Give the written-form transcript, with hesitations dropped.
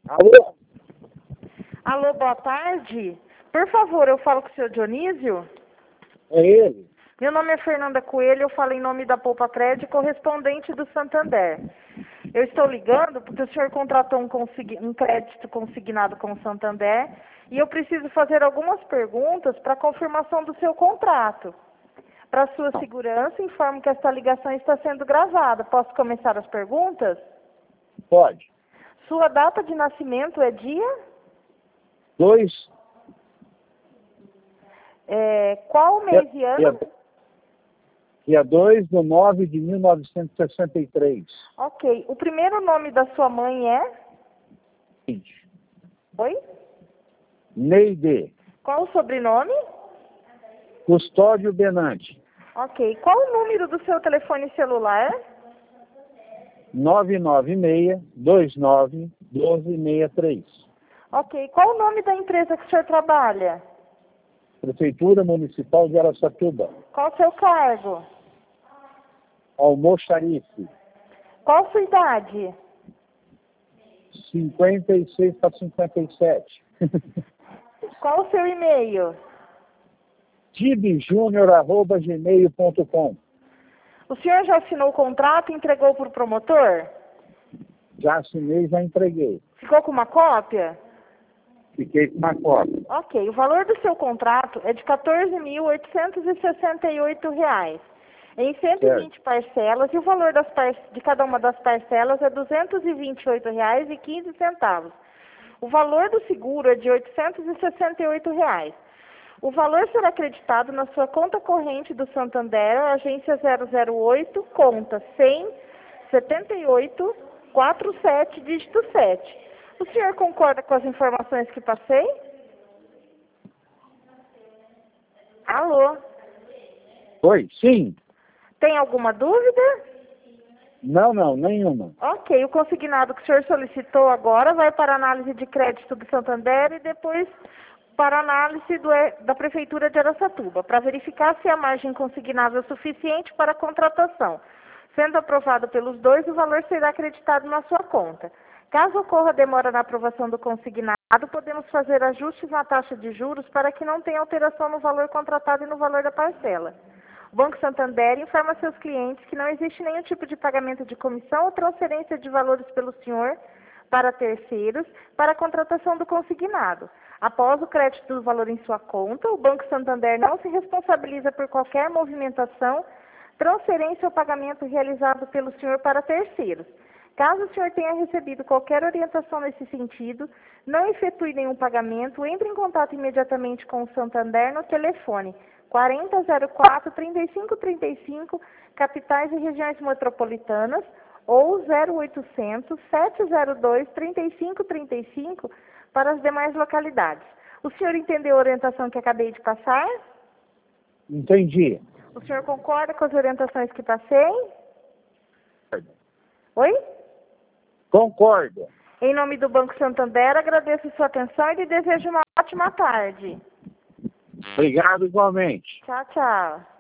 Alô? Alô, boa tarde. Por favor, eu falo com o senhor Dionísio? É ele? Meu nome é Fernanda Coelho, eu falo em nome da Poupa Crédito, correspondente do Santander. Eu estou ligando porque o senhor contratou um crédito consignado com o Santander e eu preciso fazer algumas perguntas para confirmação do seu contrato. Para sua segurança, informo que esta ligação está sendo gravada. Posso começar as perguntas? Pode. Sua data de nascimento é dia? 2. Qual mês e ano? Dia 2/9/1963. Ok. O primeiro nome da sua mãe é? Oi? Neide. Qual o sobrenome? Custódio Benante. Ok. Qual o número do seu telefone celular? 996-29-1263. Ok. Qual o nome da empresa que o senhor trabalha? Prefeitura Municipal de Araçatuba. Qual o seu cargo? Almoxarife. Qual a sua idade? 56 para 57. Qual o seu e-mail? tibjunior@gmail.com. O senhor já assinou o contrato e entregou para o promotor? Já assinei, já entreguei. Ficou com uma cópia? Fiquei com uma cópia. Ok. O valor do seu contrato é de R$ 14.868. Em 120 parcelas, e o valor de cada uma das parcelas é R$ 228,15. O valor do seguro é de R$ 868. O valor será acreditado na sua conta corrente do Santander, agência 008, conta 100-78-47, dígito 7. O senhor concorda com as informações que passei? Alô? Oi, sim. Tem alguma dúvida? Não, nenhuma. Ok, o consignado que o senhor solicitou agora vai para a análise de crédito do Santander e depois para a análise da Prefeitura de Araçatuba, para verificar se a margem consignável é suficiente para a contratação. Sendo aprovado pelos dois, o valor será acreditado na sua conta. Caso ocorra demora na aprovação do consignado, podemos fazer ajustes na taxa de juros para que não tenha alteração no valor contratado e no valor da parcela. O Banco Santander informa a seus clientes que não existe nenhum tipo de pagamento de comissão ou transferência de valores pelo senhor para terceiros para a contratação do consignado. Após o crédito do valor em sua conta, o Banco Santander não se responsabiliza por qualquer movimentação, transferência ou pagamento realizado pelo senhor para terceiros. Caso o senhor tenha recebido qualquer orientação nesse sentido, não efetue nenhum pagamento, entre em contato imediatamente com o Santander no telefone 4004-3535, capitais e regiões metropolitanas, ou 0800-702-3535 para as demais localidades. O senhor entendeu a orientação que acabei de passar? Entendi. O senhor concorda com as orientações que passei? Oi? Concordo. Em nome do Banco Santander, agradeço sua atenção e lhe desejo uma ótima tarde. Obrigado igualmente. Tchau, tchau.